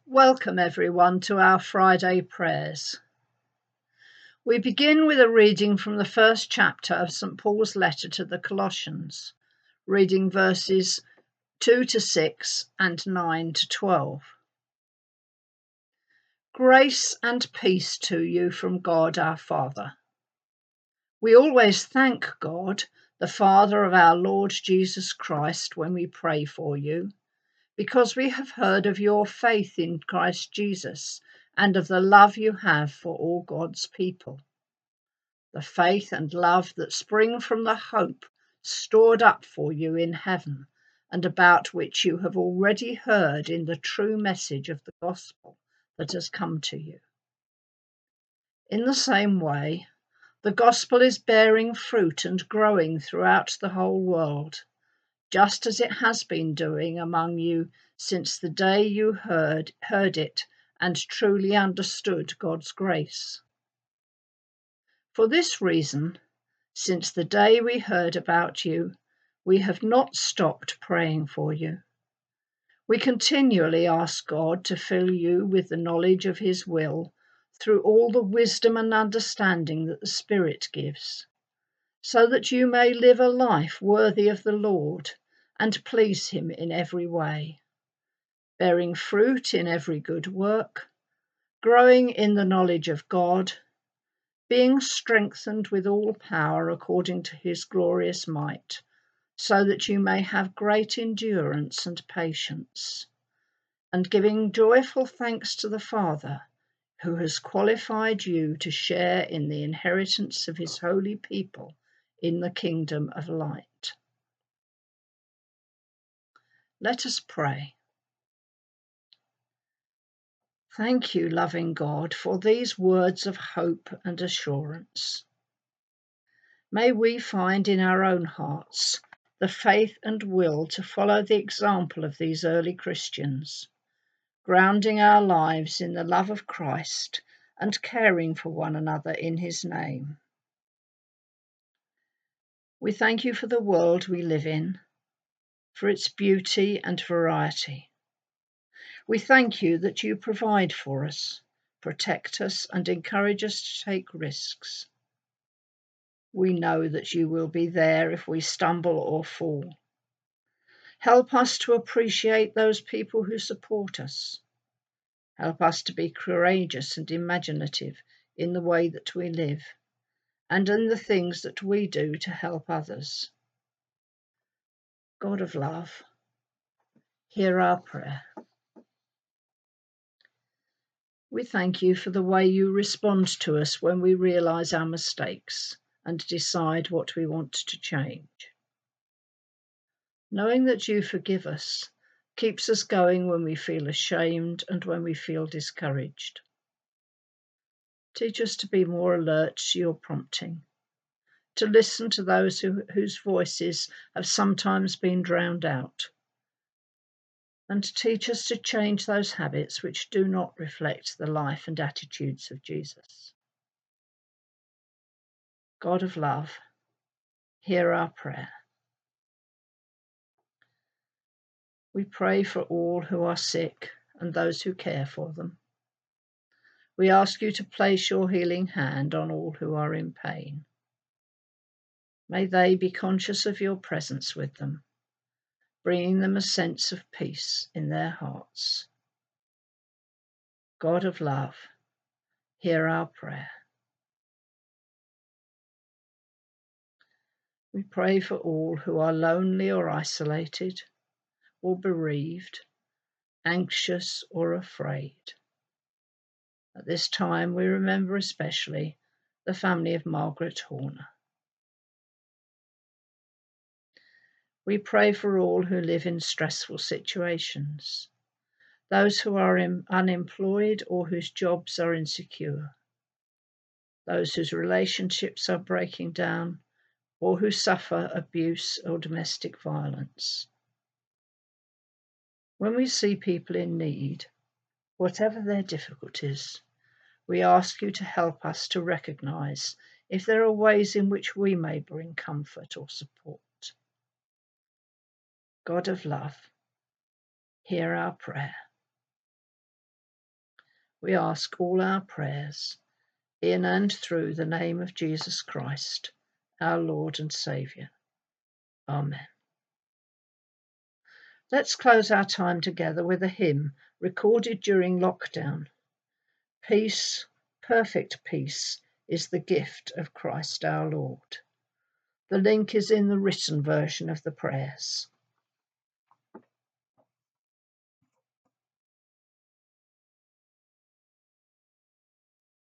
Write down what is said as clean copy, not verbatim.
Welcome everyone to our Friday prayers. We begin with a reading from the first chapter of St. Paul's letter to the Colossians, reading verses 2 to 6 and 9 to 12. Grace and peace to you from God our Father. We always thank God, the Father of our Lord Jesus Christ, when we pray for you, because we have heard of your faith in Christ Jesus and of the love you have for all God's people. The faith and love that spring from the hope stored up for you in heaven, and about which you have already heard in the true message of the gospel that has come to you. In the same way, the gospel is bearing fruit and growing throughout the whole world, just as it has been doing among you since the day you heard it and truly understood God's grace. For this reason, since the day we heard about you, we have not stopped praying for you. We continually ask God to fill you with the knowledge of his will through all the wisdom and understanding that the Spirit gives, so that you may live a life worthy of the Lord and please him in every way, bearing fruit in every good work, growing in the knowledge of God, being strengthened with all power according to his glorious might, so that you may have great endurance and patience, and giving joyful thanks to the Father, who has qualified you to share in the inheritance of his holy people in the kingdom of light. Let us pray. Thank you, loving God, for these words of hope and assurance. May we find in our own hearts the faith and will to follow the example of these early Christians, grounding our lives in the love of Christ and caring for one another in his name. We thank you for the world we live in, for its beauty and variety. We thank you that you provide for us, protect us, and encourage us to take risks. We know that you will be there if we stumble or fall. Help us to appreciate those people who support us. Help us to be courageous and imaginative in the way that we live and in the things that we do to help others. God of love, hear our prayer. We thank you for the way you respond to us when we realise our mistakes and decide what we want to change. Knowing that you forgive us keeps us going when we feel ashamed and when we feel discouraged. Teach us to be more alert to your prompting, to listen to those whose voices have sometimes been drowned out, and to teach us to change those habits which do not reflect the life and attitudes of Jesus. God of love, hear our prayer. We pray for all who are sick and those who care for them. We ask you to place your healing hand on all who are in pain. May they be conscious of your presence with them, bringing them a sense of peace in their hearts. God of love, hear our prayer. We pray for all who are lonely or isolated, or bereaved, anxious or afraid. At this time, we remember especially the family of Margaret Horner. We pray for all who live in stressful situations, those who are unemployed or whose jobs are insecure, those whose relationships are breaking down or who suffer abuse or domestic violence. When we see people in need, whatever their difficulties, we ask you to help us to recognise if there are ways in which we may bring comfort or support. God of love, hear our prayer. we ask all our prayers in and through the name of Jesus Christ, our Lord and Saviour. Amen. Let's close our time together with a hymn recorded during lockdown. Peace, perfect peace, is the gift of Christ our Lord. The link is in the written version of the prayers.